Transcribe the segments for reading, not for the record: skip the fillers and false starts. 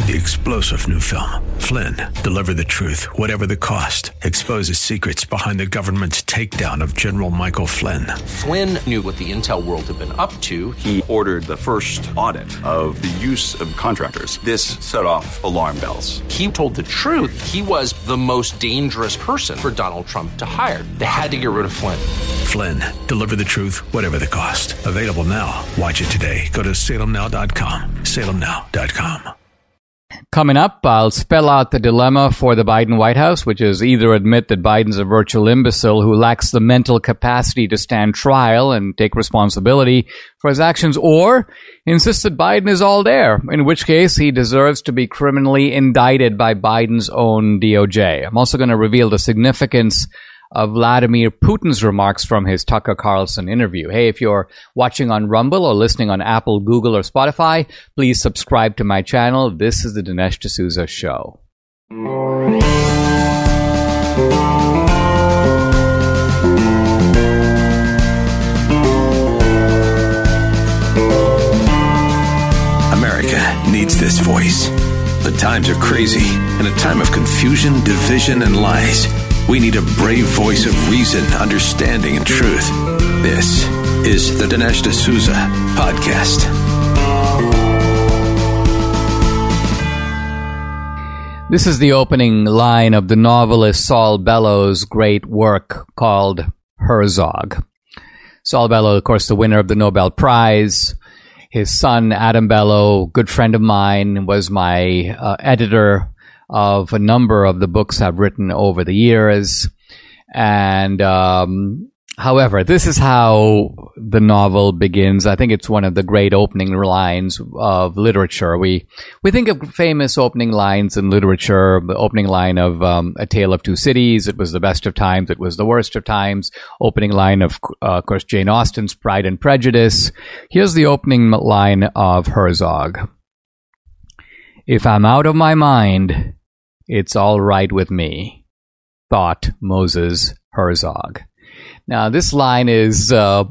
the explosive new film, Flynn, Deliver the Truth, Whatever the Cost, exposes secrets behind the government's takedown of General Michael Flynn. Flynn knew what the intel world had been up to. He ordered the first audit of the use of contractors. This set off alarm bells. He told the truth. He was the most dangerous person for Donald Trump to hire. They had to get rid of Flynn. Flynn, Deliver the Truth, Whatever the Cost. Available now. Watch it today. Go to salemnow.com. salemnow.com. Coming up, I'll spell out the dilemma for the Biden White House, which is either admit that Biden's a virtual imbecile who lacks the mental capacity to stand trial and take responsibility for his actions, or insist that Biden is all there, in which case he deserves to be criminally indicted by Biden's own DOJ. I'm also going to reveal the significance of Vladimir Putin's remarks from his Tucker Carlson interview. Hey, if you're watching on Rumble or listening on Apple, Google, or Spotify, please subscribe to my channel. This is the Dinesh D'Souza Show. America needs this voice. The times are crazy. In a time of confusion, division, and lies, we need a brave voice of reason, understanding, and truth. This is the Dinesh D'Souza Podcast. This is the opening line of the novelist Saul Bellow's great work called Herzog. Saul Bellow, of course, the winner of the Nobel Prize. His son, Adam Bellow, good friend of mine, was my editor of a number of the books I've written over the years. And however, this is how the novel begins. I think it's one of the great opening lines of literature. We think of famous opening lines in literature, the opening line of A Tale of Two Cities. It was the best of times, it was the worst of times. Opening line of course, Jane Austen's Pride and Prejudice. Here's the opening line of Herzog. If I'm out of my mind, it's all right with me, thought Moses Herzog. Now, this line is a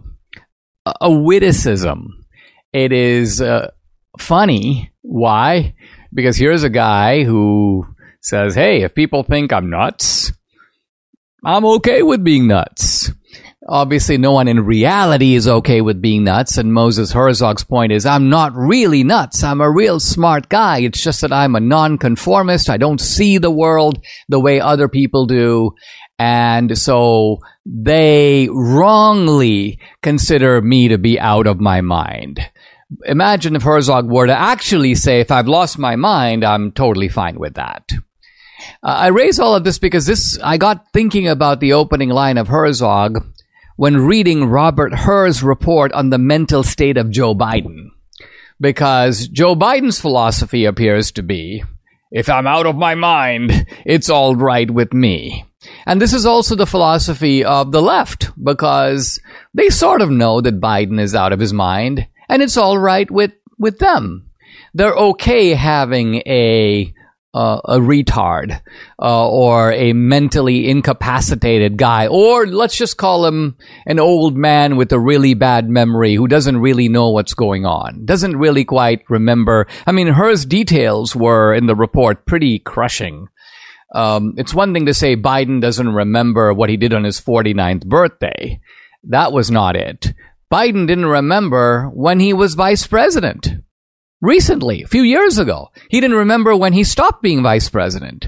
witticism. It is funny. Why? Because here's a guy who says, hey, if people think I'm nuts, I'm okay with being nuts. Obviously, no one in reality is okay with being nuts, and Moses Herzog's point is, I'm not really nuts. I'm a real smart guy. It's just that I'm a nonconformist. I don't see the world the way other people do, and so they wrongly consider me to be out of my mind. Imagine if Herzog were to actually say, if I've lost my mind, I'm totally fine with that. I raise all of this because I got thinking about the opening line of Herzog when reading Robert Herr's report on the mental state of Joe Biden. Because Joe Biden's philosophy appears to be, if I'm out of my mind, it's all right with me. And this is also the philosophy of the left, because they sort of know that Biden is out of his mind, and it's all right with them. They're okay having a retard or a mentally incapacitated guy, or let's just call him an old man with a really bad memory who doesn't really know what's going on, doesn't really quite remember. I mean, Herr's details were in the report pretty crushing. It's one thing to say Biden doesn't remember what he did on his 49th birthday. That was not it. Biden didn't remember when he was vice president. Recently, a few years ago. He didn't remember when he stopped being vice president.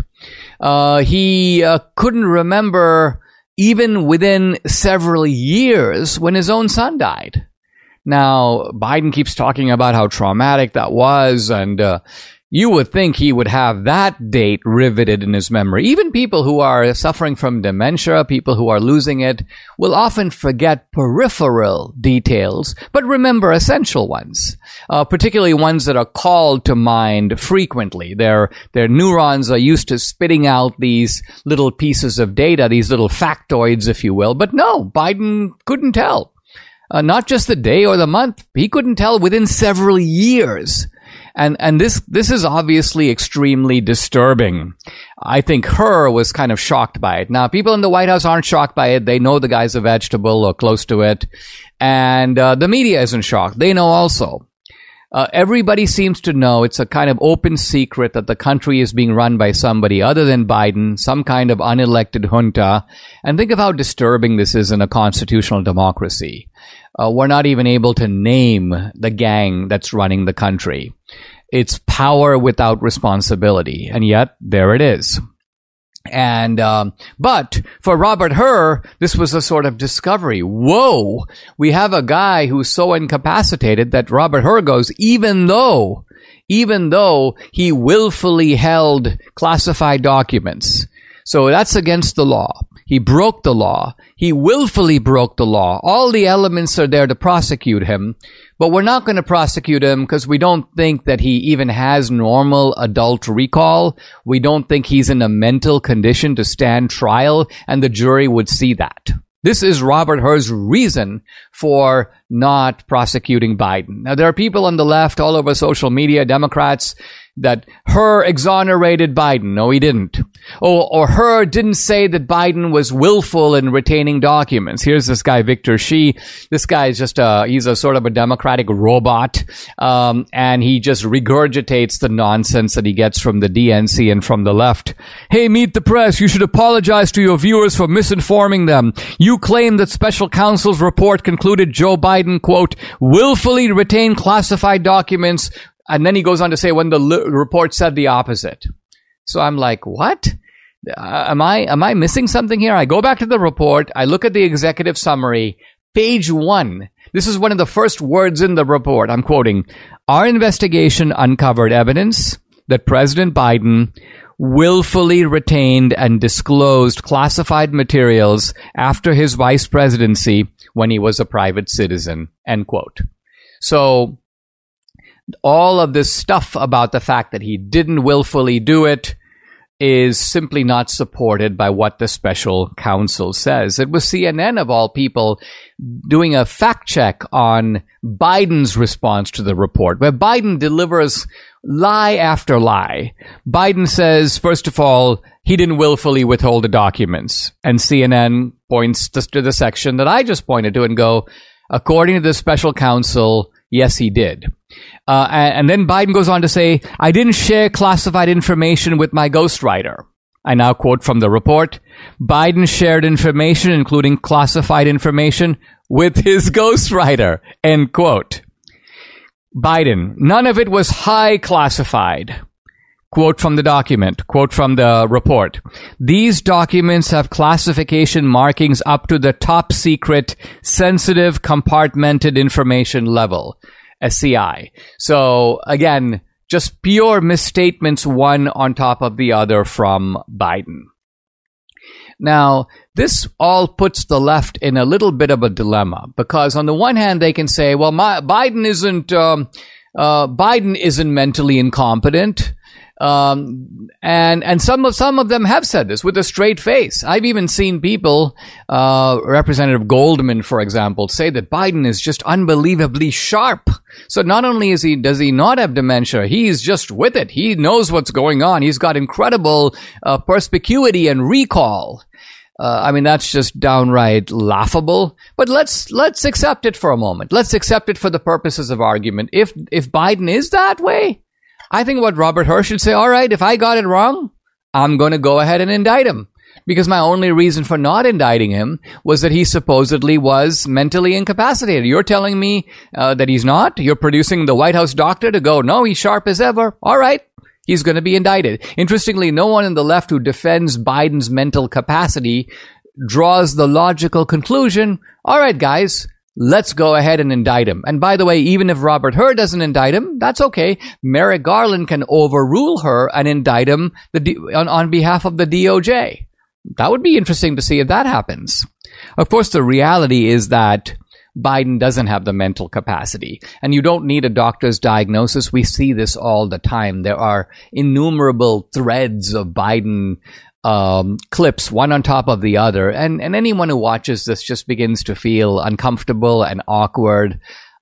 He couldn't remember even within several years when his own son died. Now, Biden keeps talking about how traumatic that was, and you would think he would have that date riveted in his memory. Even people who are suffering from dementia, people who are losing it, will often forget peripheral details, but remember essential ones, particularly ones that are called to mind frequently. Their neurons are used to spitting out these little pieces of data, these little factoids, if you will. But no, Biden couldn't tell. Not just the day or the month. He couldn't tell within several years. And this is obviously extremely disturbing. I think Herr was kind of shocked by it. Now, people in the White House aren't shocked by it. They know the guy's a vegetable or close to it. And the media isn't shocked. They know also. Everybody seems to know it's a kind of open secret that the country is being run by somebody other than Biden, some kind of unelected junta. And think of how disturbing this is in a constitutional democracy. We're not even able to name the gang that's running the country. It's power without responsibility. And yet, there it is. And, but for Robert Hur, this was a sort of discovery. Whoa, we have a guy who's so incapacitated that Robert Hur goes, even though he willfully held classified documents. So that's against the law. He broke the law. He willfully broke the law. All the elements are there to prosecute him, but we're not going to prosecute him because we don't think that he even has normal adult recall. We don't think he's in a mental condition to stand trial, and the jury would see that. This is Robert Hur's reason for not prosecuting Biden. Now, there are people on the left all over social media, Democrats, that Hur exonerated Biden. No, he didn't. Or Hur didn't say that Biden was willful in retaining documents. Here's this guy, Victor Shi. This guy is just he's a sort of a Democratic robot. And he just regurgitates the nonsense that he gets from the DNC and from the left. Hey, Meet the Press, you should apologize to your viewers for misinforming them. You claim that special counsel's report concluded Joe Biden, quote, willfully retained classified documents. And then he goes on to say when the report said the opposite. So I'm like, what? Am I missing something here? I go back to the report. I look at the executive summary, page 1. This is one of the first words in the report. I'm quoting, our investigation uncovered evidence that President Biden willfully retained and disclosed classified materials after his vice presidency when he was a private citizen, end quote. So all of this stuff about the fact that he didn't willfully do it is simply not supported by what the special counsel says. It was CNN, of all people, doing a fact check on Biden's response to the report, where Biden delivers lie after lie. Biden says, first of all, he didn't willfully withhold the documents. And CNN points to the section that I just pointed to and go, according to the special counsel, yes, he did. And then Biden goes on to say, I didn't share classified information with my ghostwriter. I now quote from the report, Biden shared information, including classified information, with his ghostwriter, end quote. Biden, none of it was high classified. Quote from the document, quote from the report. These documents have classification markings up to the top secret, sensitive, compartmented information level. SCI. So again, just pure misstatements, one on top of the other from Biden. Now, this all puts the left in a little bit of a dilemma because on the one hand, they can say, well, Biden isn't mentally incompetent. And some of them have said this with a straight face. I've even seen people, Representative Goldman, for example, say that Biden is just unbelievably sharp. So not only does he not have dementia, he's just with it. He knows what's going on. He's got incredible perspicuity and recall. I mean, that's just downright laughable. But let's accept it for a moment. Let's accept it for the purposes of argument. If Biden is that way, I think what Robert Hur should say, all right, if I got it wrong, I'm going to go ahead and indict him. Because my only reason for not indicting him was that he supposedly was mentally incapacitated. You're telling me that he's not? You're producing the White House doctor to go, no, he's sharp as ever. All right, he's going to be indicted. Interestingly, no one on the left who defends Biden's mental capacity draws the logical conclusion, all right, guys, let's go ahead and indict him. And by the way, even if Robert Hur doesn't indict him, that's okay. Merrick Garland can overrule her and indict him on behalf of the DOJ. That would be interesting to see if that happens. Of course, the reality is that Biden doesn't have the mental capacity, and you don't need a doctor's diagnosis. We see this all the time. There are innumerable threads of Biden clips, one on top of the other. And anyone who watches this just begins to feel uncomfortable and awkward.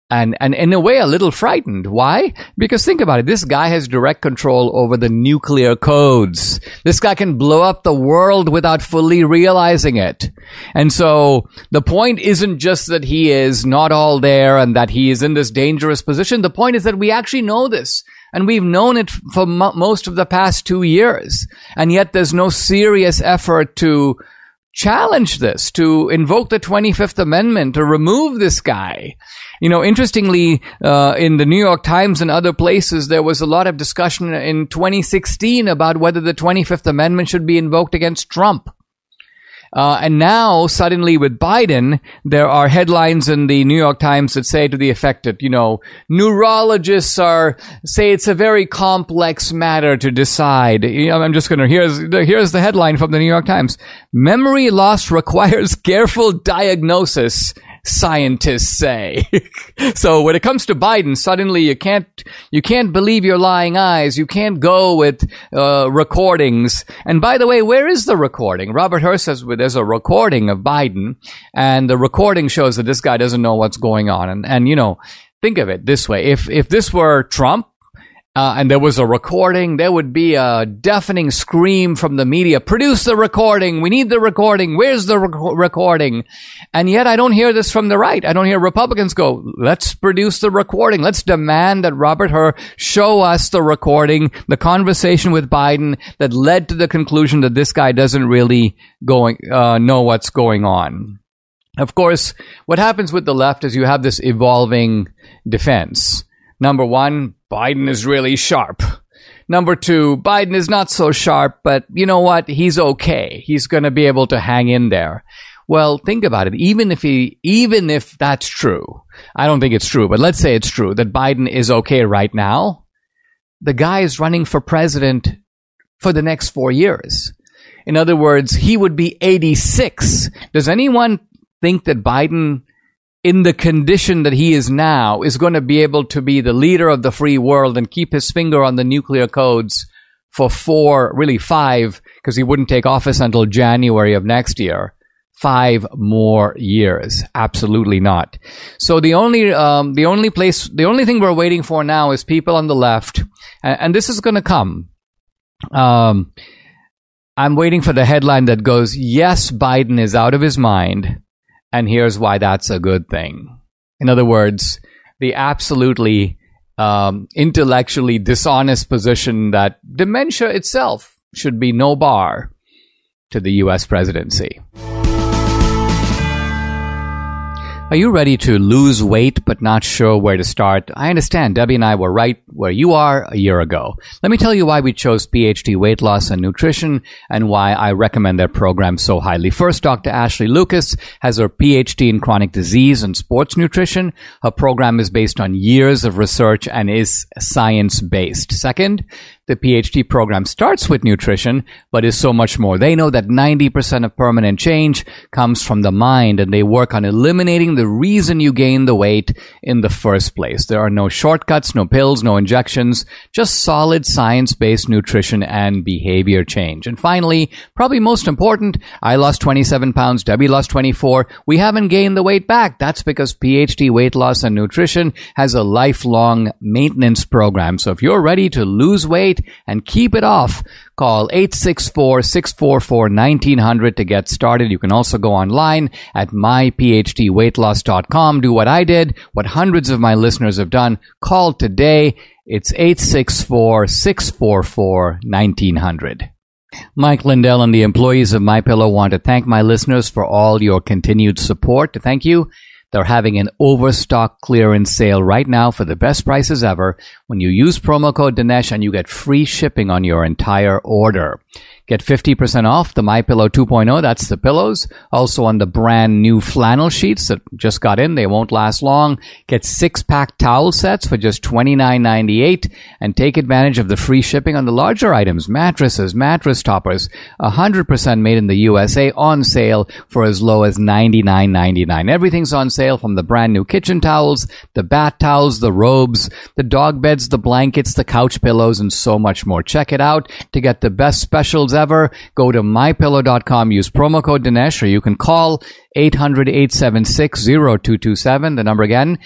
and in a way a little frightened. Why? Because think about it. This guy has direct control over the nuclear codes. This guy can blow up the world without fully realizing it. And so the point isn't just that he is not all there and that he is in this dangerous position. The point is that we actually know this. And we've known it for most of the past 2 years. And yet there's no serious effort to challenge this, to invoke the 25th Amendment, to remove this guy. You know, interestingly, in the New York Times and other places, there was a lot of discussion in 2016 about whether the 25th Amendment should be invoked against Trump. And now, suddenly with Biden, there are headlines in the New York Times that say to the effect that, you know, neurologists say it's a very complex matter to decide. I'm just going to, here's the headline from the New York Times. Memory loss requires careful diagnosis, scientists say. So when it comes to Biden, suddenly you can't believe your lying eyes. You can't go with recordings. And by the way, where is the recording? Robert Hur says there's a recording of Biden, and the recording shows that this guy doesn't know what's going on. And you know, think of it this way: if this were Trump, and there was a recording, there would be a deafening scream from the media. Produce the recording. We need the recording. Where's the recording? And yet I don't hear this from the right. I don't hear Republicans go, let's produce the recording. Let's demand that Robert Hur show us the recording, the conversation with Biden that led to the conclusion that this guy doesn't really know what's going on. Of course, what happens with the left is you have this evolving defense. Number one, Biden is really sharp. Number two, Biden is not so sharp, but you know what? He's okay. He's going to be able to hang in there. Well, think about it. Even if that's true, I don't think it's true, but let's say it's true that Biden is okay right now. The guy is running for president for the next 4 years. In other words, he would be 86. Does anyone think that Biden, in the condition that he is now, is going to be able to be the leader of the free world and keep his finger on the nuclear codes for 5, because he wouldn't take office until January of next year, 5 more years? Absolutely not. So the only thing we're waiting for now is people on the left, and this is going to come. I'm waiting for the headline that goes, yes, Biden is out of his mind, and here's why that's a good thing. In other words, the absolutely intellectually dishonest position that dementia itself should be no bar to the U.S. presidency. Are you ready to lose weight but not sure where to start? I understand Debbie and I were right where you are a year ago. Let me tell you why we chose PhD Weight Loss and Nutrition and why I recommend their program so highly. First, Dr. Ashley Lucas has her PhD in chronic disease and sports nutrition. Her program is based on years of research and is science-based. Second, the PhD program starts with nutrition, but is so much more. They know that 90% of permanent change comes from the mind, and they work on eliminating the reason you gain the weight in the first place. There are no shortcuts, no pills, no injections, just solid science-based nutrition and behavior change. And finally, probably most important, I lost 27 pounds, Debbie lost 24. We haven't gained the weight back. That's because PhD Weight Loss and Nutrition has a lifelong maintenance program. So if you're ready to lose weight and keep it off, call 864-644-1900 to get started. You can also go online at myphdweightloss.com. Do what I did, what hundreds of my listeners have done. Call today. It's 864-644-1900. Mike Lindell and the employees of MyPillow want to thank my listeners for all your continued support. To thank you, they're having an overstock clearance sale right now for the best prices ever when you use promo code Dinesh and you get free shipping on your entire order. Get 50% off the MyPillow 2.0. That's the pillows. Also on the brand new flannel sheets that just got in. They won't last long. Get 6-pack towel sets for just $29.98 and take advantage of the free shipping on the larger items. Mattresses, mattress toppers, 100% made in the USA, on sale for as low as $99.99. Everything's on sale, from the brand new kitchen towels, the bath towels, the robes, the dog beds, the blankets, the couch pillows, and so much more. Check it out to get the best specials ever. Go to mypillow.com, use promo code Dinesh, or you can call 800-876-0227. The number again,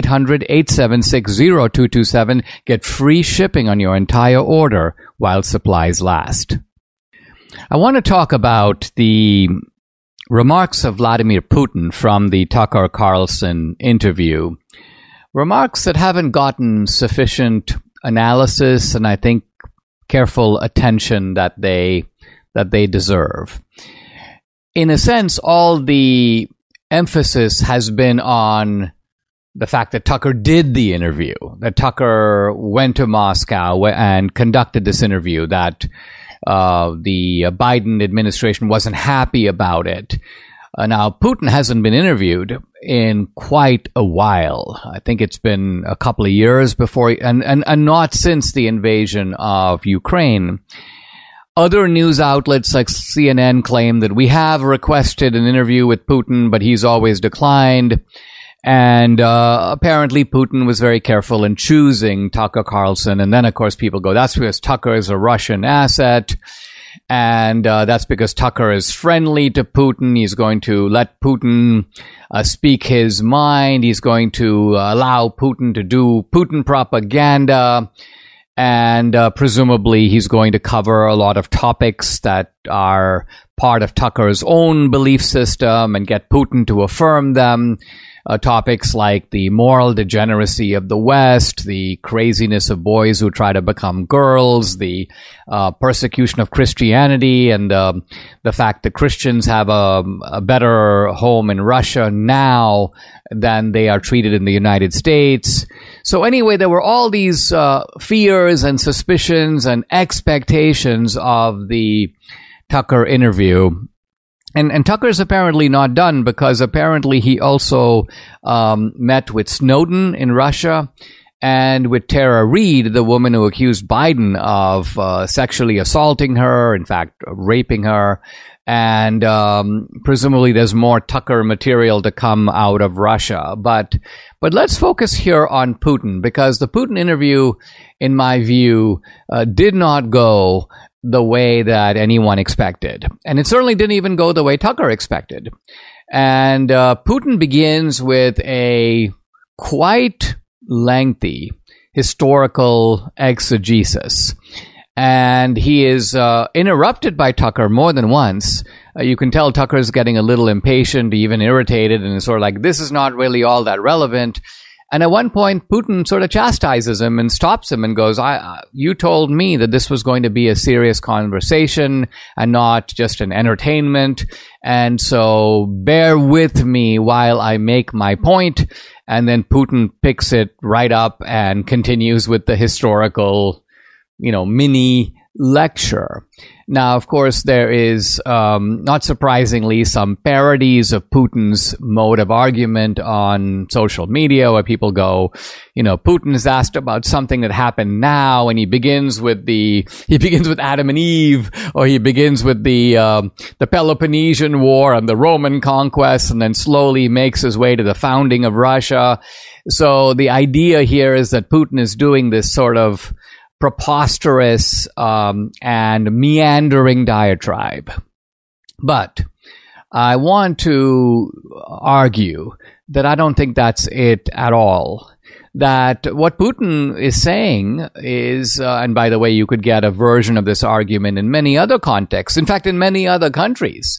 800-876-0227. Get free shipping on your entire order while supplies last. I want to talk about the remarks of Vladimir Putin from the Tucker Carlson interview. Remarks that haven't gotten sufficient analysis and I think careful attention that they deserve. In a sense, all the emphasis has been on the fact that Tucker did the interview, that Tucker went to Moscow and conducted this interview, that the Biden administration wasn't happy about it. Now, Putin hasn't been interviewed in quite a while. I think it's been a couple of years before, and not since the invasion of Ukraine. Other news outlets like CNN claim that we have requested an interview with Putin, but he's always declined. And apparently Putin was very careful in choosing Tucker Carlson. And then, of course, people go, that's because Tucker is a Russian asset. And that's because Tucker is friendly to Putin. He's going to let Putin speak his mind. He's going to allow Putin to do Putin propaganda. And presumably he's going to cover a lot of topics that are part of Tucker's own belief system and get Putin to affirm them. Topics like the moral degeneracy of the West, the craziness of boys who try to become girls, the persecution of Christianity, and the fact that Christians have a better home in Russia now than they are treated in the United States. So anyway, there were all these fears and suspicions and expectations of the Tucker interview. And Tucker's apparently not done, because apparently he also met with Snowden in Russia and with Tara Reid, the woman who accused Biden of sexually assaulting her, in fact, raping her. And presumably there's more Tucker material to come out of Russia. But let's focus here on Putin, because the Putin interview, in my view, did not go the way that anyone expected. And it certainly didn't even go the way Tucker expected. And Putin begins with a quite lengthy historical exegesis. And he is interrupted by Tucker more than once. You can tell Tucker's getting a little impatient, even irritated, and is sort of like, this is not really all that relevant. And at one point, Putin sort of chastises him and stops him and goes, you told me that this was going to be a serious conversation and not just an entertainment. And so bear with me while I make my point. And then Putin picks it right up and continues with the historical, mini lecture. Now, of course, there is, not surprisingly, some parodies of Putin's mode of argument on social media, where people go, Putin is asked about something that happened now, and he begins with Adam and Eve, or he begins with the Peloponnesian War and the Roman conquest, and then slowly makes his way to the founding of Russia. So the idea here is that Putin is doing this sort of preposterous and meandering diatribe. But I want to argue that I don't think that's it at all. That what Putin is saying is, and by the way, you could get a version of this argument in many other contexts. In fact, in many other countries.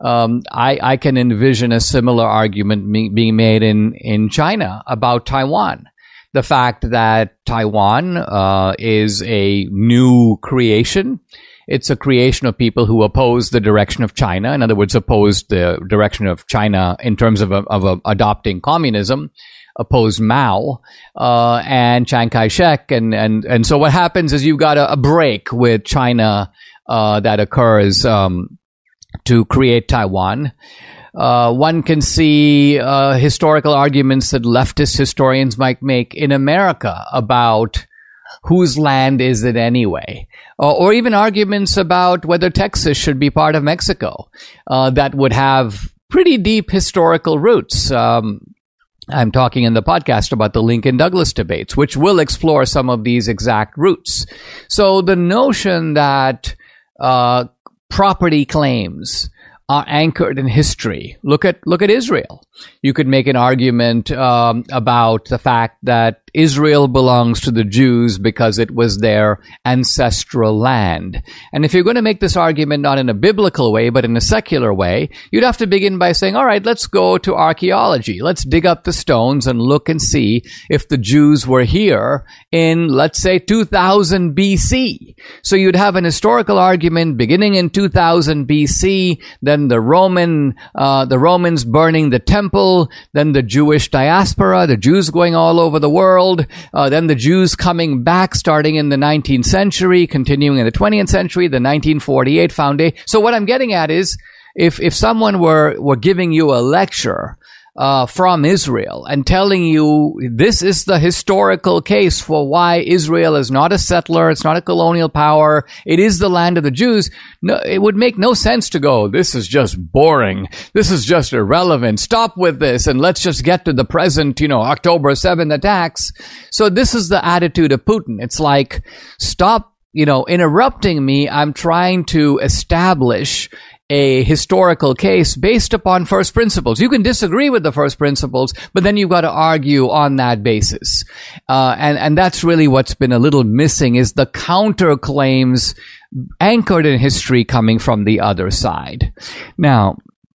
I can envision a similar argument being made in China about Taiwan. The fact that Taiwan is a new creation. It's a creation of people who oppose the direction of China. In other words, oppose the direction of China in terms of adopting communism, oppose Mao and Chiang Kai-shek. And so what happens is you've got a break with China that occurs to create Taiwan. One can see historical arguments that leftist historians might make in America about whose land is it anyway, or even arguments about whether Texas should be part of Mexico that would have pretty deep historical roots. I'm talking in the podcast about the Lincoln-Douglas debates, which will explore some of these exact roots. So the notion that property claims are anchored in history. Look at Israel. You could make an argument about the fact that Israel belongs to the Jews because it was their ancestral land. And if you're going to make this argument not in a biblical way, but in a secular way, you'd have to begin by saying, all right, let's go to archaeology. Let's dig up the stones and look and see if the Jews were here in, let's say, 2000 BC. So you'd have an historical argument beginning in 2000 BC, then the Romans burning the temple, then the Jewish diaspora, the Jews going all over the world, then the Jews coming back starting in the 19th century, continuing in the 20th century, the 1948 foundation. So what I'm getting at is, if someone were giving you a lecture from Israel and telling you this is the historical case for why Israel is not a settler, it's not a colonial power, it is the land of the Jews, no, it would make no sense to go, this is just boring, this is just irrelevant, stop with this and let's just get to the present, October 7th attacks. So this is the attitude of Putin. It's like, stop, interrupting me. I'm trying to establish a historical case based upon first principles. You can disagree with the first principles, but then you've got to argue on that basis. And that's really what's been a little missing, is the counterclaims anchored in history coming from the other side. Now,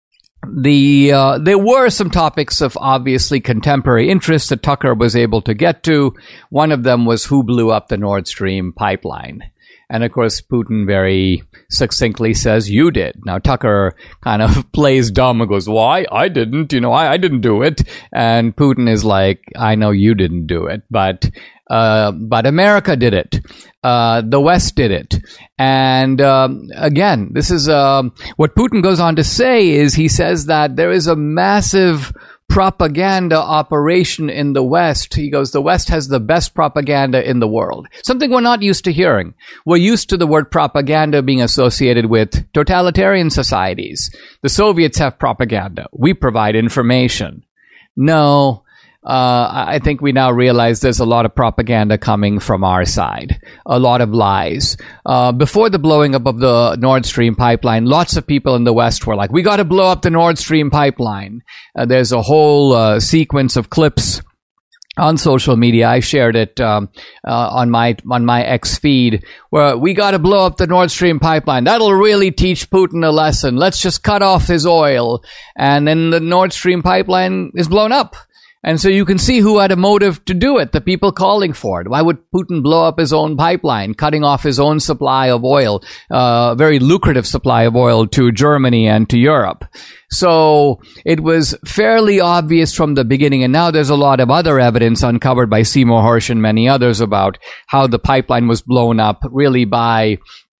there were some topics of obviously contemporary interest that Tucker was able to get to. One of them was who blew up the Nord Stream pipeline. And of course, Putin very succinctly says, you did. Now, Tucker kind of plays dumb and goes, why? I didn't, I didn't do it. And Putin is like, I know you didn't do it, but America did it. The West did it. And again, this is what Putin goes on to say is he says that there is a massive propaganda operation in the West. He goes, the West has the best propaganda in the world. Something we're not used to hearing. We're used to the word propaganda being associated with totalitarian societies. The Soviets have propaganda. We provide information. No, I think we now realize there's a lot of propaganda coming from our side, a lot of lies. Before the blowing up of the Nord Stream pipeline, lots of people in the West were like, we got to blow up the Nord Stream pipeline. There's a whole sequence of clips on social media. I shared it on my X feed, where we got to blow up the Nord Stream pipeline. That'll really teach Putin a lesson. Let's just cut off his oil. And then the Nord Stream pipeline is blown up. And so you can see who had a motive to do it, the people calling for it. Why would Putin blow up his own pipeline, cutting off his own supply of oil, very lucrative supply of oil to Germany and to Europe? So it was fairly obvious from the beginning, and now there's a lot of other evidence uncovered by Seymour Hersh and many others about how the pipeline was blown up really by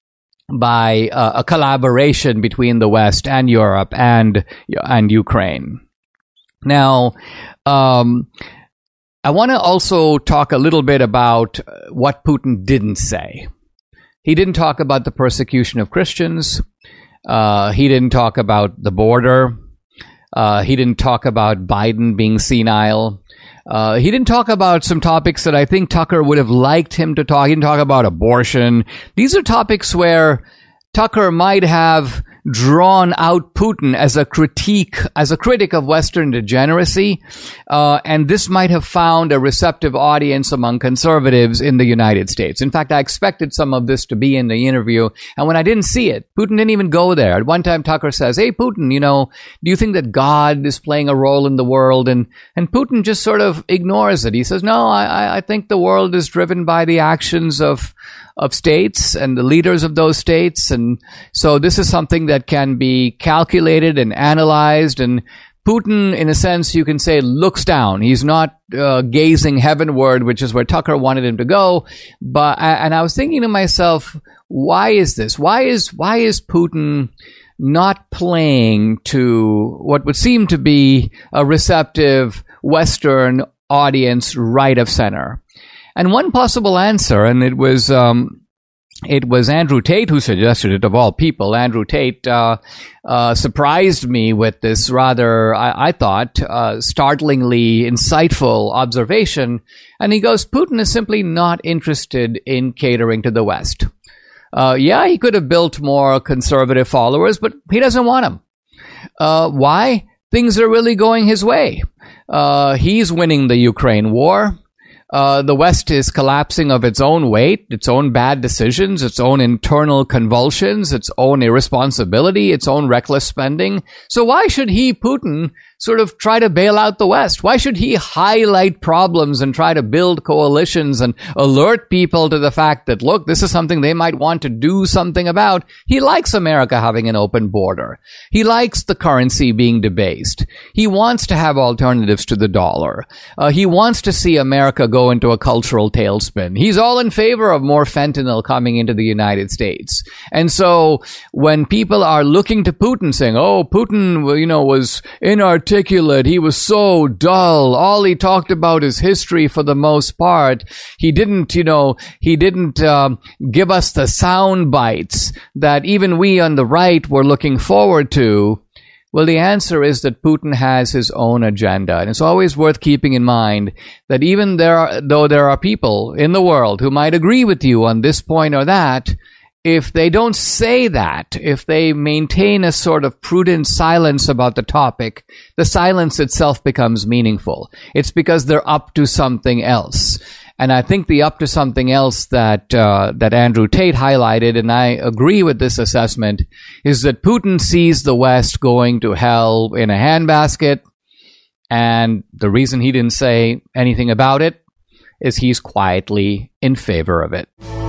a collaboration between the West and Europe and Ukraine. Now, I want to also talk a little bit about what Putin didn't say. He didn't talk about the persecution of Christians. He didn't talk about the border. He didn't talk about Biden being senile. He didn't talk about some topics that I think Tucker would have liked him to talk. He didn't talk about abortion. These are topics where Tucker might have drawn out Putin as a critic of Western degeneracy, and this might have found a receptive audience among conservatives in the United States. In fact, I expected some of this to be in the interview, and when I didn't see it, Putin didn't even go there. At one time, Tucker says, "Hey, Putin, do you think that God is playing a role in the world?" And Putin just sort of ignores it. He says, "No, I think the world is driven by the actions of states and the leaders of those states. And so this is something that can be calculated and analyzed." And Putin, in a sense, you can say, looks down. He's not gazing heavenward, which is where Tucker wanted him to go. And I was thinking to myself, why is this? Why is Putin not playing to what would seem to be a receptive Western audience right of center? And one possible answer, and it was Andrew Tate who suggested it, of all people. Andrew Tate surprised me with this rather, I thought, startlingly insightful observation. And he goes, Putin is simply not interested in catering to the West. Yeah, he could have built more conservative followers, but he doesn't want them. Why? Things are really going his way. He's winning the Ukraine war. The West is collapsing of its own weight, its own bad decisions, its own internal convulsions, its own irresponsibility, its own reckless spending. So why should he, Putin, sort of try to bail out the West? Why should he highlight problems and try to build coalitions and alert people to the fact that, look, this is something they might want to do something about? He likes America having an open border. He likes the currency being debased. He wants to have alternatives to the dollar. He wants to see America go into a cultural tailspin. He's all in favor of more fentanyl coming into the United States. And so when people are looking to Putin saying, oh, Putin, was inarticulate. He was so dull. All he talked about is history for the most part. He didn't give us the sound bites that even we on the right were looking forward to. Well, the answer is that Putin has his own agenda. And it's always worth keeping in mind that even though there are people in the world who might agree with you on this point or that, if they don't say that, if they maintain a sort of prudent silence about the topic, the silence itself becomes meaningful. It's because they're up to something else. And I think the up to something else that Andrew Tate highlighted, and I agree with this assessment, is that Putin sees the West going to hell in a handbasket. And the reason he didn't say anything about it is he's quietly in favor of it.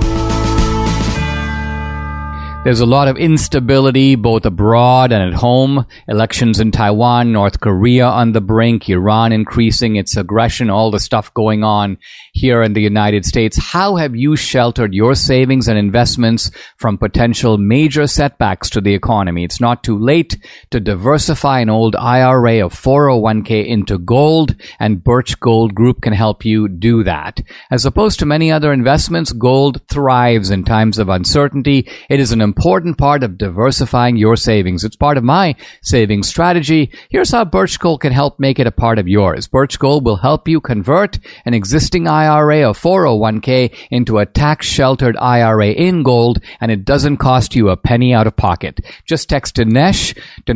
There's a lot of instability both abroad and at home. Elections in Taiwan, North Korea on the brink, Iran increasing its aggression, all the stuff going on here in the United States. How have you sheltered your savings and investments from potential major setbacks to the economy? It's not too late to diversify an old IRA or 401k into gold, and Birch Gold Group can help you do that. As opposed to many other investments, gold thrives in times of uncertainty. It is an important part of diversifying your savings. It's part of my savings strategy. Here's how Birch Gold can help make it a part of yours. Birch Gold will help you convert an existing IRA or 401k into a tax-sheltered IRA in gold, and it doesn't cost you a penny out of pocket. Just text Dinesh to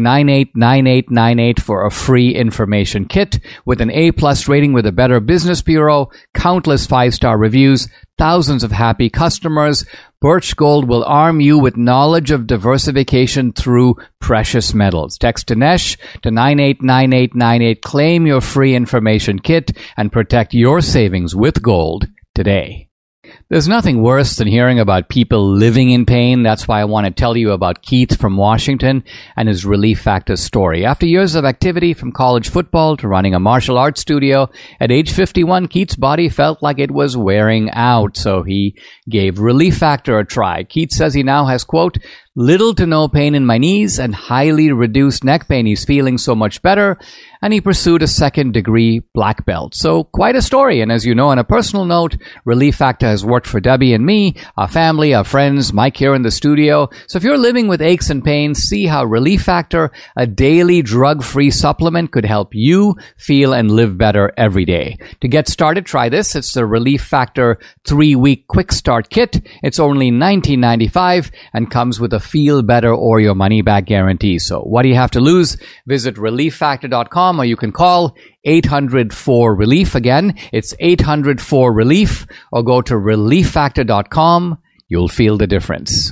989898 for a free information kit with an A+ rating with the Better Business Bureau, countless 5-star reviews, thousands of happy customers. Birch Gold will arm you with knowledge of diversification through precious metals. Text Dinesh to 989898. Claim your free information kit and protect your savings with gold today. There's nothing worse than hearing about people living in pain. That's why I want to tell you about Keith from Washington and his Relief Factor story. After years of activity, from college football to running a martial arts studio, at age 51, Keith's body felt like it was wearing out, so he gave Relief Factor a try. Keith says he now has, quote, little to no pain in my knees and highly reduced neck pain. He's feeling so much better, and he pursued a second-degree black belt. So quite a story. And as you know, on a personal note, Relief Factor has worked for Debbie and me, our family, our friends, Mike here in the studio. So if you're living with aches and pains, see how Relief Factor, a daily drug-free supplement, could help you feel and live better every day. To get started, try this. It's the Relief Factor 3-week quick start kit. It's only $19.95 and comes with a feel better or your money back guarantee. So what do you have to lose? Visit relieffactor.com, or you can call 800-4RELIEF. Again, it's 800-4RELIEF, or go to relieffactor.com. You'll feel the difference.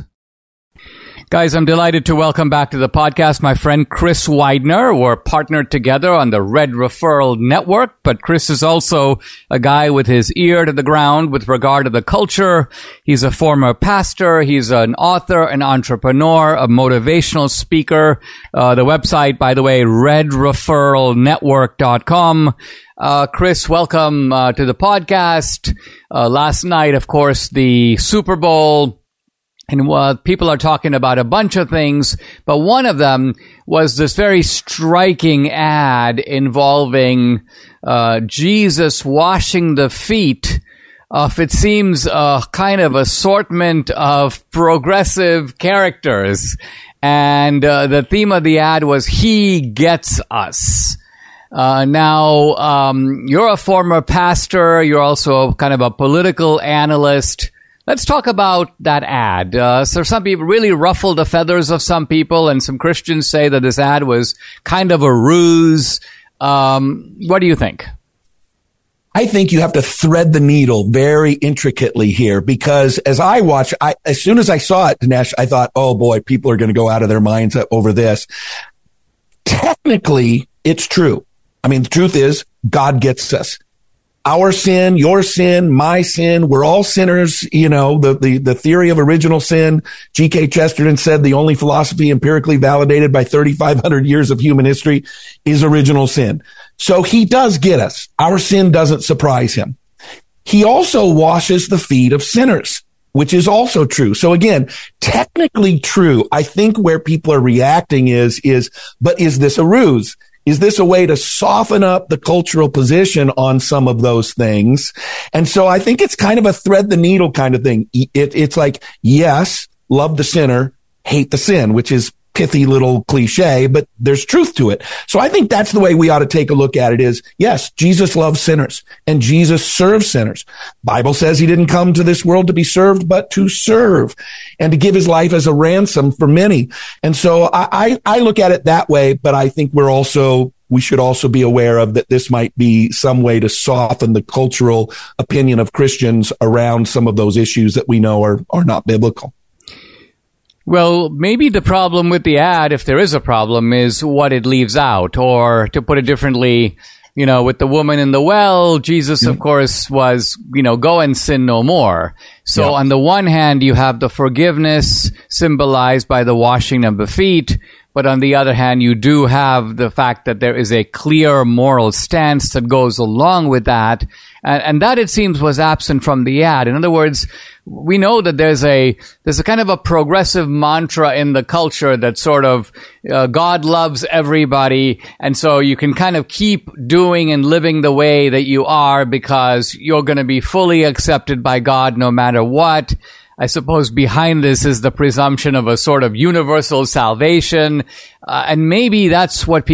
Guys, I'm delighted to welcome back to the podcast my friend Chris Widener. We're partnered together on the Red Referral Network, but Chris is also a guy with his ear to the ground with regard to the culture. He's a former pastor. He's an author, an entrepreneur, a motivational speaker. The website, by the way, redreferralnetwork.com. Chris, welcome to the podcast. Last night, of course, the Super Bowl. And people are talking about a bunch of things, but one of them was this very striking ad involving Jesus washing the feet of, it seems, a kind of assortment of progressive characters. And the theme of the ad was, He Gets Us. Now, you're a former pastor. You're also kind of a political analyst. Let's talk about that ad. So some people really ruffled the feathers of some people, and some Christians say that this ad was kind of a ruse. What do you think? I think you have to thread the needle very intricately here, because as I watch, as soon as I saw it, Dinesh, I thought, oh boy, people are going to go out of their minds over this. Technically, it's true. I mean, the truth is, God gets us. Our sin, your sin, my sin, we're all sinners. You know, the theory of original sin, G.K. Chesterton said the only philosophy empirically validated by 3,500 years of human history is original sin. So he does get us. Our sin doesn't surprise him. He also washes the feet of sinners, which is also true. So again, technically true. I think where people are reacting but is this a ruse? Is this a way to soften up the cultural position on some of those things? And so I think it's kind of a thread the needle kind of thing. It's like, yes, love the sinner, hate the sin, which is pithy little cliche, but there's truth to it. So I think that's the way we ought to take a look at it is, yes, Jesus loves sinners and Jesus serves sinners. Bible says he didn't come to this world to be served, but to serve and to give his life as a ransom for many. And so I look at it that way, but I think we should also be aware of that this might be some way to soften the cultural opinion of Christians around some of those issues that we know are not biblical. Well, maybe the problem with the ad, if there is a problem, is what it leaves out. Or to put it differently, with the woman in the well, Jesus, of course, was, go and sin no more. So on the one hand, you have the forgiveness symbolized by the washing of the feet. But on the other hand, you do have the fact that there is a clear moral stance that goes along with that. And that, it seems, was absent from the ad. In other words, we know that there's a kind of a progressive mantra in the culture that sort of God loves everybody, and so you can kind of keep doing and living the way that you are because you're going to be fully accepted by God no matter what. I suppose behind this is the presumption of a sort of universal salvation, and maybe that's what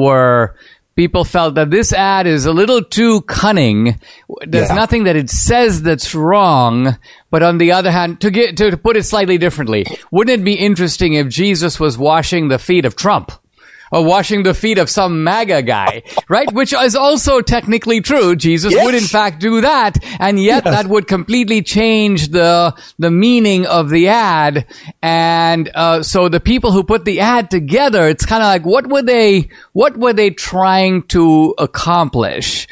people felt that this ad is a little too cunning. There's nothing that it says that's wrong. But on the other hand, to put it slightly differently, wouldn't it be interesting if Jesus was washing the feet of Trump? Or washing the feet of some MAGA guy, right? Which is also technically true. Jesus would in fact do that, and yet that would completely change the meaning of the ad. And so the people who put the ad together, it's kind of like, what were they trying to accomplish?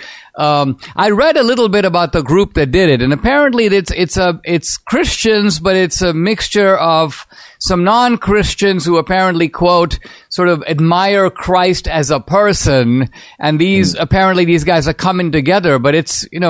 I read a little bit about the group that did it, and apparently it's Christians, but it's a mixture of some non-Christians who apparently, quote, sort of admire Christ as a person, and these guys are coming together. But was a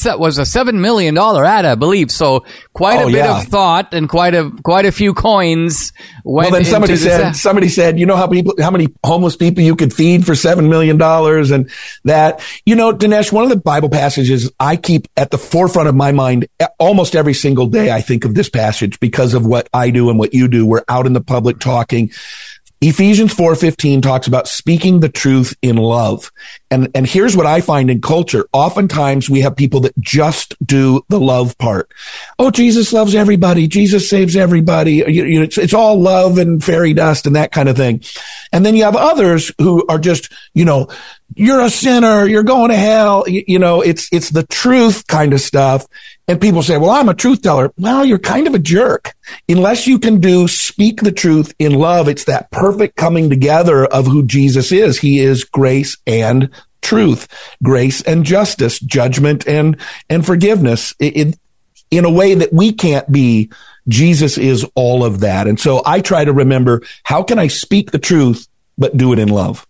$7 million ad, I believe. So quite a bit of thought and quite a few coins went. Well, then somebody said, you know how many homeless people you could feed for $7 million, and that, Dinesh, one of the Bible passages I keep at the forefront of my mind almost every single day. I think of this passage because of what I do and what you do. We're out in the public talking. Ephesians 4:15 talks about speaking the truth in love. And here's what I find in culture. Oftentimes we have people that just do the love part. Oh, Jesus loves everybody. Jesus saves everybody. It's all love and fairy dust and that kind of thing. And then you have others who are just, you're a sinner. You're going to hell. It's the truth kind of stuff. And people say, well, I'm a truth teller. Well, you're kind of a jerk. Unless you can speak the truth in love, it's that perfect coming together of who Jesus is. He is grace and truth, grace and justice, judgment and forgiveness in a way that we can't be. Jesus is all of that. And so I try to remember, how can I speak the truth, but do it in love?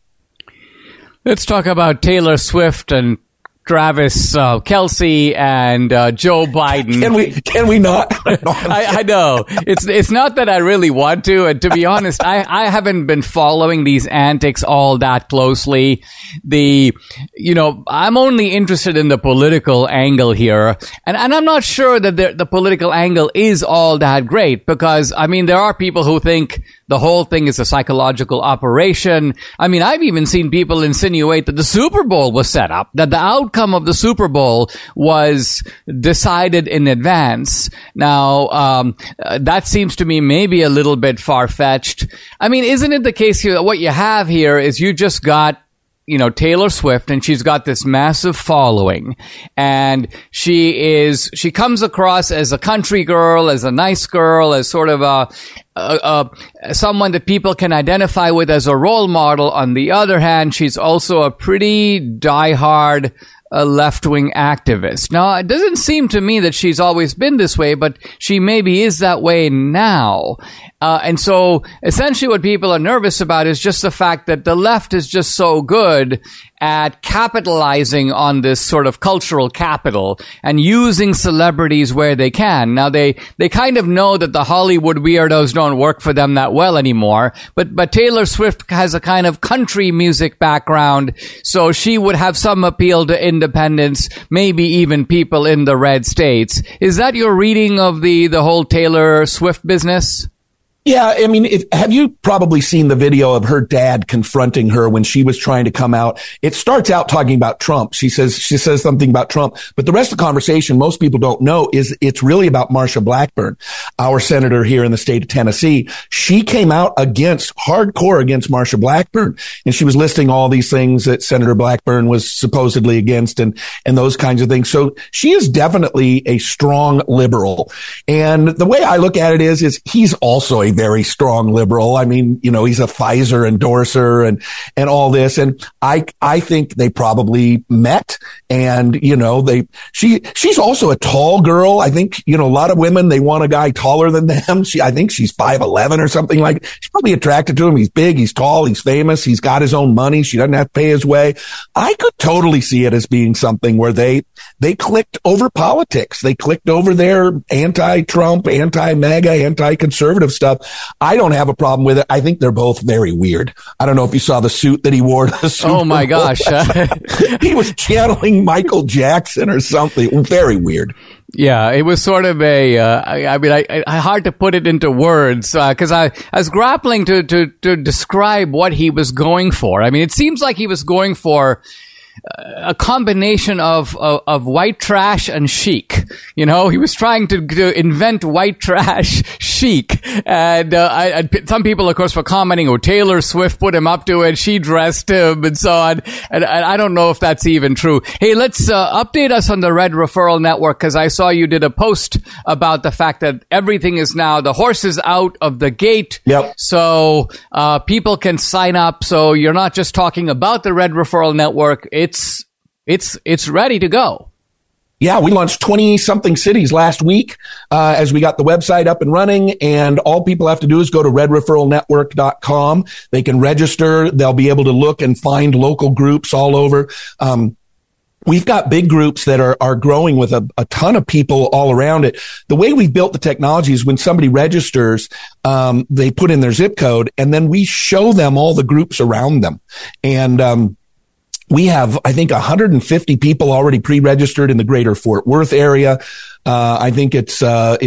Let's talk about Taylor Swift and Travis Kelce and Joe Biden. Can we not? I know. It's not that I really want to. And to be honest, I haven't been following these antics all that closely. I'm only interested in the political angle here. And I'm not sure that the political angle is all that great, because, there are people who think the whole thing is a psychological operation. I've even seen people insinuate that the Super Bowl was set up, that the outcome outcome of the Super Bowl was decided in advance. Now, that seems to me maybe a little bit far-fetched. I mean, isn't it the case here that what you have here is you just got, Taylor Swift, and she's got this massive following, and she comes across as a country girl, as a nice girl, as sort of someone that people can identify with as a role model. On the other hand, she's also a pretty diehard left-wing activist. Now, it doesn't seem to me that she's always been this way, but she maybe is that way now. And so essentially what people are nervous about is just the fact that the left is just so good at capitalizing on this sort of cultural capital and using celebrities where they can. Now, they kind of know that the Hollywood weirdos don't work for them that well anymore, but Taylor Swift has a kind of country music background, so she would have some appeal to independents, maybe even people in the red states. Is that your reading of the whole Taylor Swift business? Yeah, I mean, have you probably seen the video of her dad confronting her when she was trying to come out? It starts out talking about Trump. She says something about Trump, but the rest of the conversation, most people don't know, is it's really about Marsha Blackburn, our senator here in the state of Tennessee. She came out hardcore against Marsha Blackburn, and she was listing all these things that Senator Blackburn was supposedly against and those kinds of things. So she is definitely a strong liberal. And the way I look at it is he's also a very strong liberal. I mean, he's a Pfizer endorser and all this. And I think they probably met, and, she's also a tall girl. I think, a lot of women, they want a guy taller than them. I think she's 5'11" or something like. She's probably attracted to him. He's big, he's tall, he's famous, he's got his own money. She doesn't have to pay his way. I could totally see it as being something where they clicked over politics. They clicked over their anti-Trump, anti-MAGA, anti-conservative stuff. I don't have a problem with it. I think they're both very weird. I don't know if you saw the suit that he wore to the Super Bowl. Oh my gosh. He was channeling Michael Jackson or something. Very weird. Yeah, it was sort of hard to put it into words, because I was grappling to describe what he was going for. I mean, it seems like he was going for a combination of white trash and chic. He was trying to invent white trash chic. And some people, of course, were commenting, Taylor Swift put him up to it. She dressed him and so on. And I don't know if that's even true. Hey, let's update us on the Red Referral Network, because I saw you did a post about the fact that everything is now, the horse is out of the gate. Yep. So people can sign up. So you're not just talking about the Red Referral Network. It's ready to go. Yeah, we launched 20-something cities last week as we got the website up and running, and all people have to do is go to redreferralnetwork.com. They can register. They'll be able to look and find local groups all over. We've got big groups that are growing with a ton of people all around it. The way we've built the technology is when somebody registers, they put in their zip code, and then we show them all the groups around them. And we have, I think, 150 people already pre-registered in the greater Fort Worth area. I think it's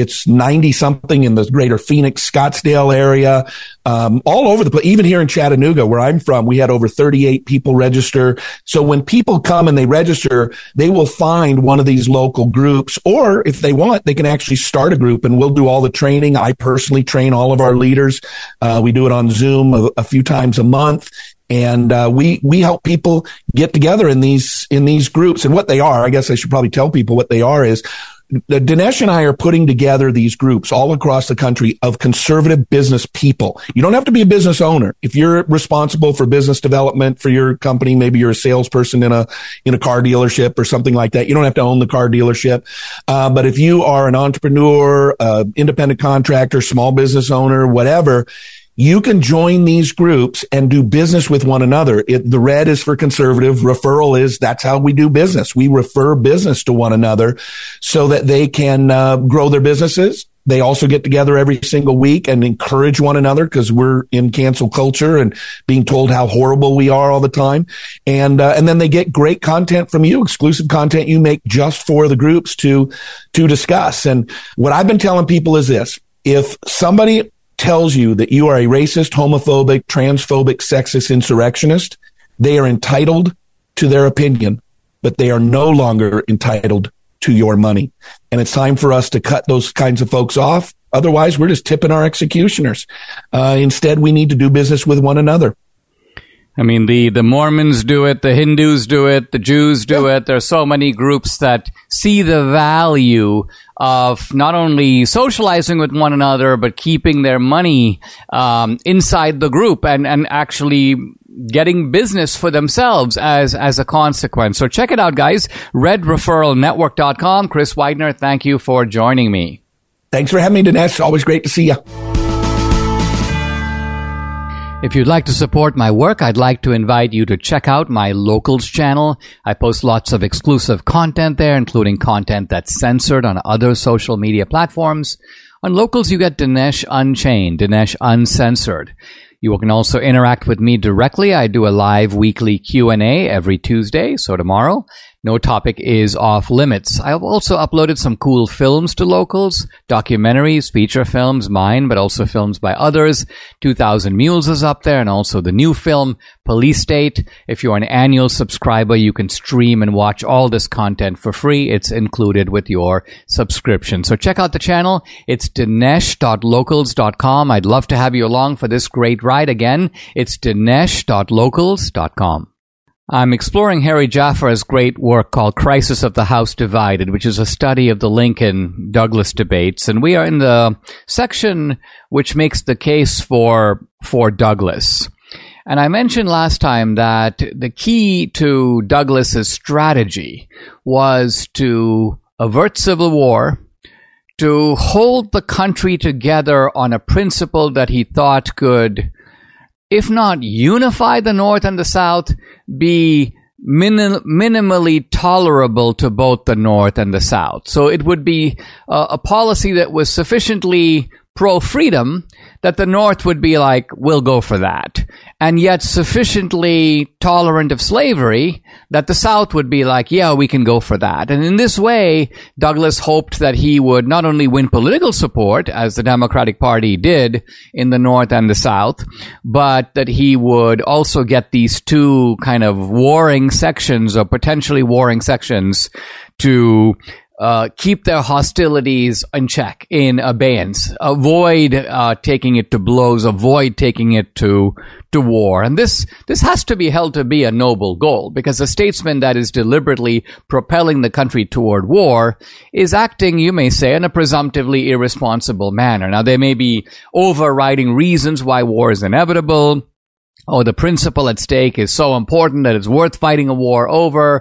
90 something in the greater Phoenix, Scottsdale area, all over the place. Even here in Chattanooga, where I'm from, we had over 38 people register. So when people come and they register, they will find one of these local groups, or if they want, they can actually start a group, and we'll do all the training. I personally train all of our leaders. We do it on Zoom a few times a month. And we help people get together in these groups. And what they are, I guess I should probably tell people what they are, is Dinesh and I are putting together these groups all across the country of conservative business people. You don't have to be a business owner. If you're responsible for business development for your company, maybe you're a salesperson in a car dealership or something like that. You don't have to own the car dealership. But if you are an entrepreneur, independent contractor, small business owner, whatever, you can join these groups and do business with one another. The red is for conservative. Referral is, that's how we do business. We refer business to one another so that they can grow their businesses. They also get together every single week and encourage one another, because we're in cancel culture and being told how horrible we are all the time. And then they get great content from you, exclusive content you make just for the groups to discuss. And what I've been telling people is this: if somebody tells you that you are a racist, homophobic, transphobic, sexist insurrectionist, they are entitled to their opinion. but they are no longer entitled to your money. And it's time for us to cut those kinds of folks off. Otherwise, we're just tipping our executioners. Instead, we need to do business with one another. I mean, the Mormons do it, the Hindus do it, the Jews do it. There are so many groups that see the value of not only socializing with one another, but keeping their money inside the group and actually getting business for themselves as a consequence. So check it out, guys. RedReferralNetwork.com. Chris Widener, thank you for joining me. Thanks for having me, Dinesh. Always great to see you. If you'd like to support my work, I'd like to invite you to check out my Locals channel. I post lots of exclusive content there, including content that's censored on other social media platforms. On Locals, you get Dinesh Unchained, Dinesh Uncensored. You can also interact with me directly. I do a live weekly Q&A every Tuesday, so tomorrow. No topic is off limits. I've also uploaded some cool films to Locals, documentaries, feature films, mine, but also films by others. 2000 Mules is up there, and also the new film, Police State. If you're an annual subscriber, you can stream and watch all this content for free. It's included with your subscription. So check out the channel. It's dinesh.locals.com. I'd love to have you along for this great ride. Again, it's dinesh.locals.com. I'm exploring Harry Jaffar's great work called Crisis of the House Divided, which is a study of the Lincoln-Douglas debates. And we are in the section which makes the case for Douglas. And I mentioned last time that the key to Douglas's strategy was to avert civil war, to hold the country together on a principle that he thought could, if not unify the North and the South, be minimally tolerable to both the North and the South. So it would be a policy that was sufficiently pro-freedom that the North would be like, we'll go for that. And yet sufficiently tolerant of slavery that the South would be like, yeah, we can go for that. And in this way, Douglas hoped that he would not only win political support, as the Democratic Party did in the North and the South, but that he would also get these two kind of warring sections or potentially warring sections to keep their hostilities in check, in abeyance, avoid taking it to blows, avoid taking it to war. And this has to be held to be a noble goal, because a statesman that is deliberately propelling the country toward war is acting, you may say, in a presumptively irresponsible manner. Now, there may be overriding reasons why war is inevitable, or the principle at stake is so important that it's worth fighting a war over.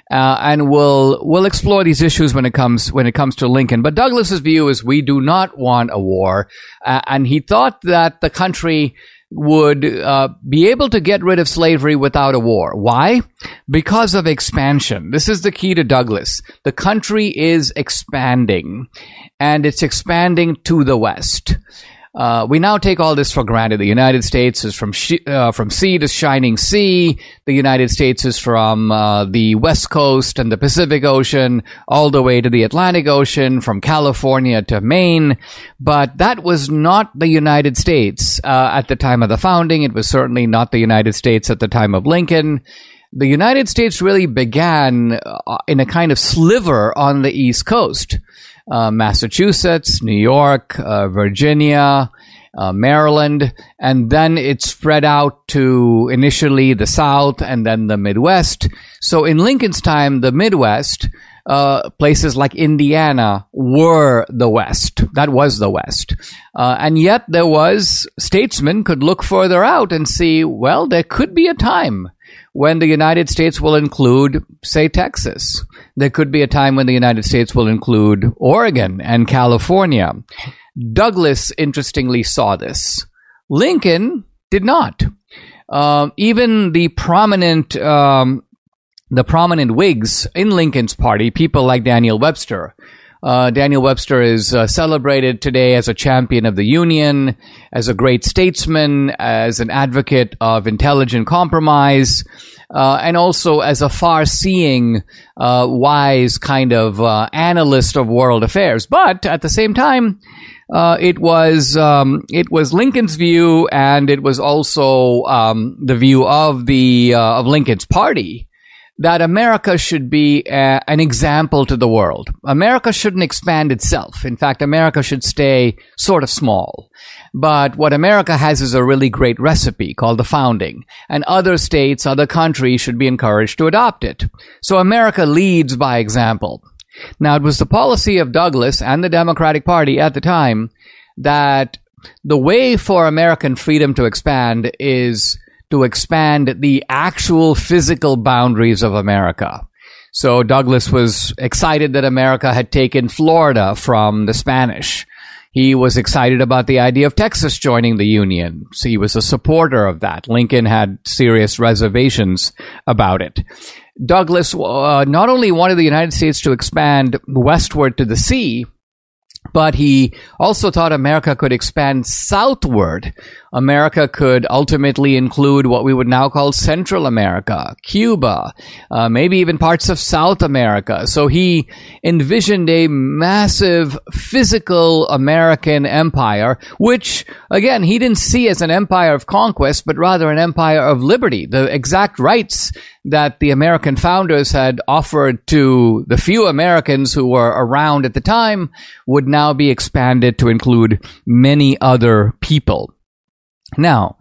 And we'll explore these issues when it comes to Lincoln. But Douglas's view is we do not want a war, and he thought that the country would be able to get rid of slavery without a war. Why? Because of expansion. This is the key to Douglas. The country is expanding, and it's expanding to the West. We now take all this for granted. The United States is from sea to shining sea. The United States is from the West Coast and the Pacific Ocean all the way to the Atlantic Ocean, from California to Maine. But that was not the United States at the time of the founding. It was certainly not the United States at the time of Lincoln. The United States really began in a kind of sliver on the East Coast. Massachusetts, New York, Virginia, Maryland, and then it spread out to initially the South and then the Midwest. So in Lincoln's time, the Midwest, places like Indiana were the West. That was the West. And yet there was, statesmen could look further out and see, well, there could be a time when the United States will include, say, Texas. There could be a time when the United States will include Oregon and California. Douglas, interestingly, saw this. Lincoln did not. Even the prominent Whigs in Lincoln's party, people like Daniel Webster. Daniel Webster is celebrated today as a champion of the Union, as a great statesman, as an advocate of intelligent compromise, and also as a far-seeing, wise kind of analyst of world affairs. But at the same time, it was Lincoln's view, and it was also the view of Lincoln's party, that America should be an example to the world. America shouldn't expand itself. In fact, America should stay sort of small. But what America has is a really great recipe called the founding. And other states, other countries should be encouraged to adopt it. So America leads by example. Now, it was the policy of Douglass and the Democratic Party at the time that the way for American freedom to expand is to expand the actual physical boundaries of America. So Douglass was excited that America had taken Florida from the Spanish. He was excited about the idea of Texas joining the Union. So he was a supporter of that. Lincoln had serious reservations about it. Douglass not only wanted the United States to expand westward to the sea, but he also thought America could expand southward. America could ultimately include what we would now call Central America, Cuba, maybe even parts of South America. So he envisioned a massive physical American empire, which, again, he didn't see as an empire of conquest, but rather an empire of liberty. The exact rights that the American founders had offered to the few Americans who were around at the time would now be expanded to include many other people. Now,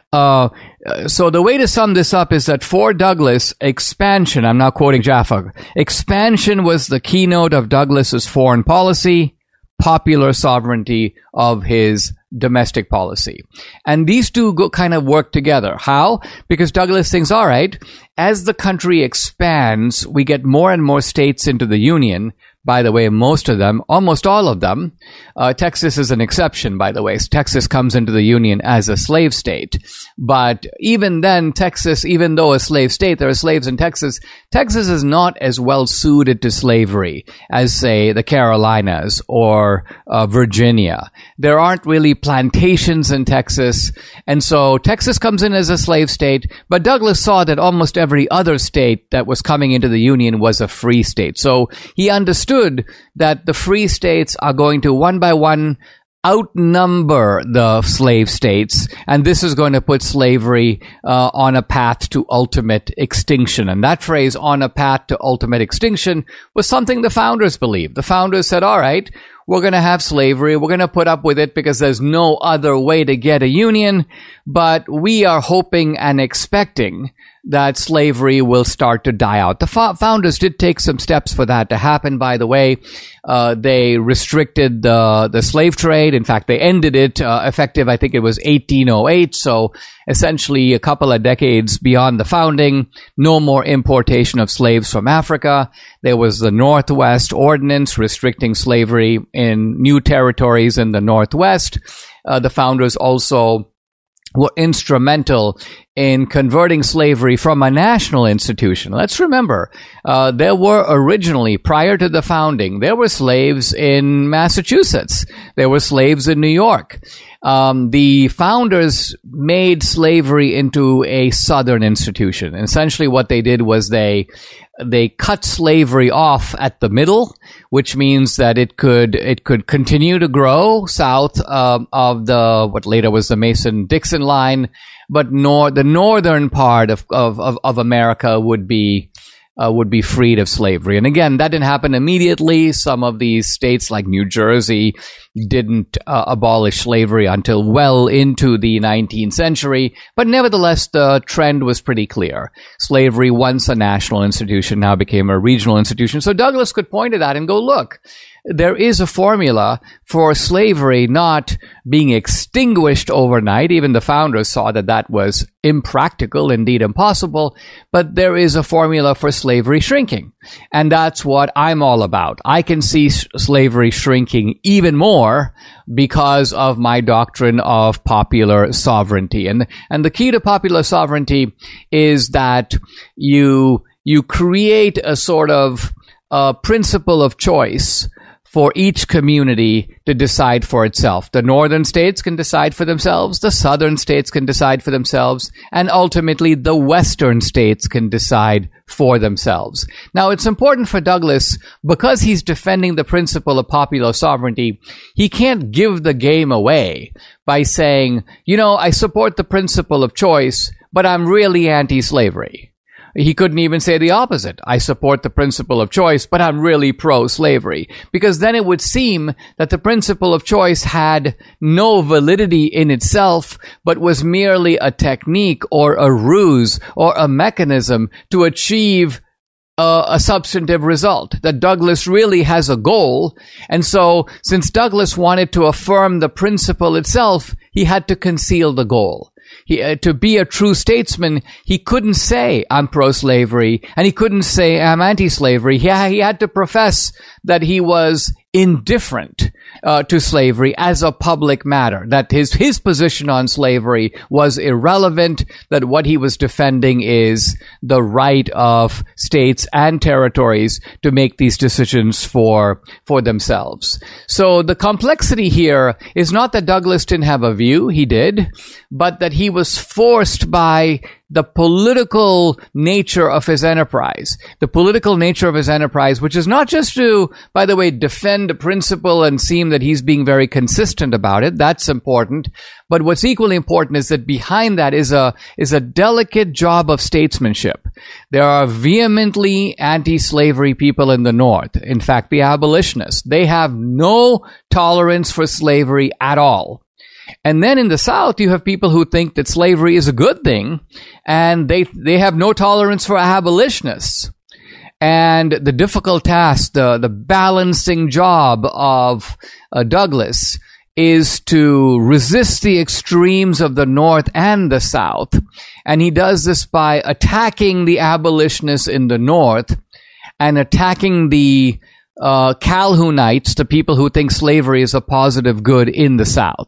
so the way to sum this up is that for Douglass, expansion, I'm now quoting Jaffa, expansion was the keynote of Douglass's foreign policy, popular sovereignty of his domestic policy. And these two kind of work together. How? Because Douglass thinks, all right, as the country expands, we get more and more states into the Union. By the way, most of them, almost all of them, Texas is an exception, by the way. Texas comes into the Union as a slave state. But even then, Texas, even though a slave state, there are slaves in Texas, Texas is not as well suited to slavery as, say, the Carolinas or Virginia. There aren't really plantations in Texas. And so Texas comes in as a slave state, but Douglass saw that almost every other state that was coming into the Union was a free state. So he understood that the free states are going to one by one outnumber the slave states, and this is going to put slavery on a path to ultimate extinction. And that phrase, on a path to ultimate extinction, was something the founders believed. The founders said, all right, we're going to have slavery. We're going to put up with it because there's no other way to get a union, but we are hoping and expecting that slavery will start to die out. The founders did take some steps for that to happen, by the way. They restricted the slave trade. In fact, they ended it effective, I think it was 1808. So essentially a couple of decades beyond the founding, no more importation of slaves from Africa. There was the Northwest Ordinance restricting slavery in new territories in the Northwest. The founders also were instrumental in converting slavery from a national institution. Let's remember, there were originally, prior to the founding, there were slaves in Massachusetts. There were slaves in New York. The founders made slavery into a southern institution. And essentially what they did was they cut slavery off at the middle, which means that it could continue to grow south of the what later was the Mason-Dixon line, but the northern part of America would be freed of slavery. And again, that didn't happen immediately. Some of these states, like New Jersey, didn't abolish slavery until well into the 19th century. But nevertheless, the trend was pretty clear. Slavery, once a national institution, now became a regional institution. So Douglass could point to that and go, look, there is a formula for slavery not being extinguished overnight. Even the founders saw that that was impractical, indeed impossible. But there is a formula for slavery shrinking. And that's what I'm all about. I can see slavery shrinking even more because of my doctrine of popular sovereignty. And the key to popular sovereignty is that you create a sort of principle of choice for each community to decide for itself. The northern states can decide for themselves, the southern states can decide for themselves, and ultimately the western states can decide for themselves. Now, it's important for Douglass, because he's defending the principle of popular sovereignty, he can't give the game away by saying, I support the principle of choice, but I'm really anti-slavery. He couldn't even say the opposite. I support the principle of choice, but I'm really pro-slavery. Because then it would seem that the principle of choice had no validity in itself, but was merely a technique or a ruse or a mechanism to achieve a substantive result, that Douglass really has a goal. And so, since Douglass wanted to affirm the principle itself, he had to conceal the goal. To be a true statesman, he couldn't say, I'm pro-slavery, and he couldn't say, I'm anti-slavery. He had to profess that he was indifferent to slavery as a public matter, that his position on slavery was irrelevant, that what he was defending is the right of states and territories to make these decisions for themselves. So the complexity here is not that Douglass didn't have a view, he did, but that he was forced by the political nature of his enterprise. The political nature of his enterprise, which is not just to, by the way, defend a principle and seem that he's being very consistent about it. That's important. But what's equally important is that behind that is a delicate job of statesmanship. There are vehemently anti-slavery people in the North. In fact, the abolitionists. They have no tolerance for slavery at all. And then in the South, you have people who think that slavery is a good thing, and they have no tolerance for abolitionists. And the difficult task, the balancing job of Douglass is to resist the extremes of the North and the South. And he does this by attacking the abolitionists in the North and attacking the Calhounites, the people who think slavery is a positive good in the South.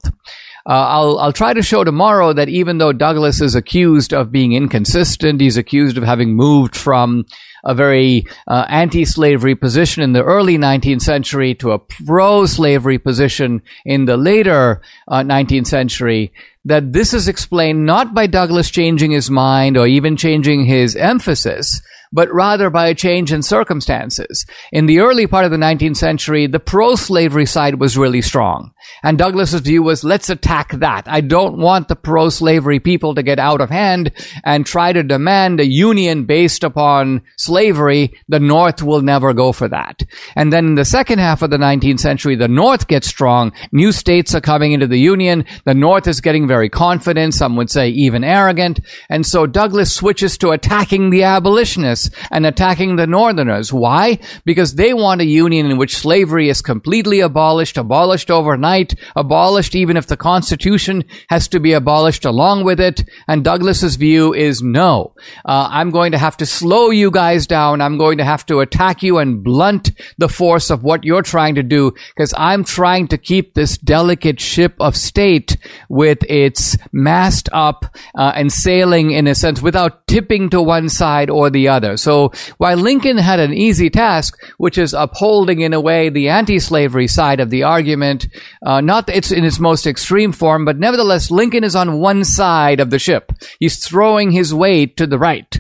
I'll try to show tomorrow that even though Douglass is accused of being inconsistent, he's accused of having moved from a very anti-slavery position in the early 19th century to a pro-slavery position in the later 19th century, that this is explained not by Douglass changing his mind or even changing his emphasis, but rather by a change in circumstances. In the early part of the 19th century, the pro-slavery side was really strong. And Douglass's view was, let's attack that. I don't want the pro-slavery people to get out of hand and try to demand a union based upon slavery. The North will never go for that. And then in the second half of the 19th century, the North gets strong. New states are coming into the Union. The North is getting very confident. Some would say even arrogant. And so Douglass switches to attacking the abolitionists and attacking the Northerners. Why? Because they want a union in which slavery is completely abolished overnight, abolished even if the Constitution has to be abolished along with it. And Douglass's view is no. I'm going to have to slow you guys down. I'm going to have to attack you and blunt the force of what you're trying to do, because I'm trying to keep this delicate ship of state with its mast up and sailing in a sense without tipping to one side or the other. So while Lincoln had an easy task, which is upholding in a way the anti-slavery side of the argument, not it's in its most extreme form, but nevertheless Lincoln is on one side of the ship. He's throwing his weight to the right.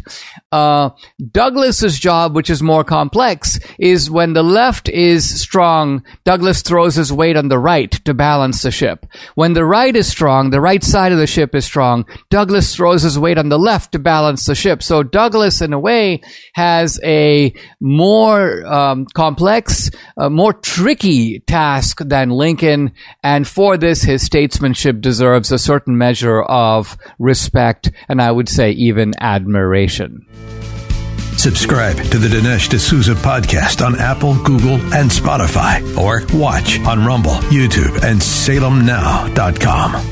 Douglass's job, which is more complex, is when the left is strong, Douglass throws his weight on the right to balance the ship. When the right is strong, the right side of the ship is strong, Douglass throws his weight on the left to balance the ship. So Douglass, in a way, has a more complex, more tricky task than Lincoln, and for this, his statesmanship deserves a certain measure of respect, and I would say even admiration. Subscribe to the Dinesh D'Souza podcast on Apple, Google, and Spotify, or watch on Rumble, YouTube, and SalemNow.com.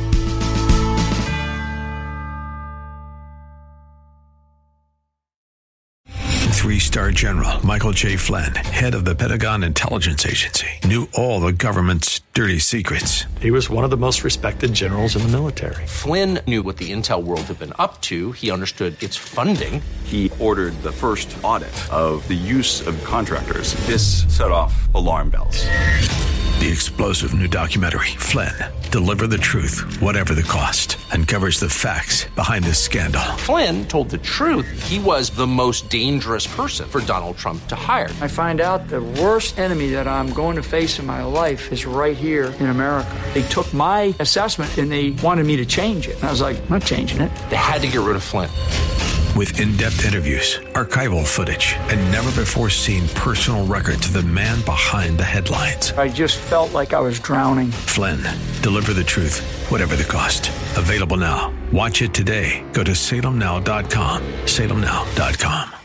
3-star General Michael J. Flynn, head of the Pentagon Intelligence Agency, knew all the government's dirty secrets. He was one of the most respected generals in the military. Flynn knew what the intel world had been up to. He understood its funding. He ordered the first audit of the use of contractors. This set off alarm bells. The explosive new documentary, Flynn, Deliver the Truth, Whatever the Cost, uncovers the facts behind this scandal. Flynn told the truth. He was the most dangerous person for Donald Trump to hire. I find out the worst enemy that I'm going to face in my life is right here in America. They took my assessment and they wanted me to change it. And I was like, I'm not changing it. They had to get rid of Flynn. With in-depth interviews, archival footage, and never-before-seen personal records of the man behind the headlines. I just felt like I was drowning. Flynn, deliver the truth, whatever the cost. Available now. Watch it today. Go to salemnow.com. salemnow.com.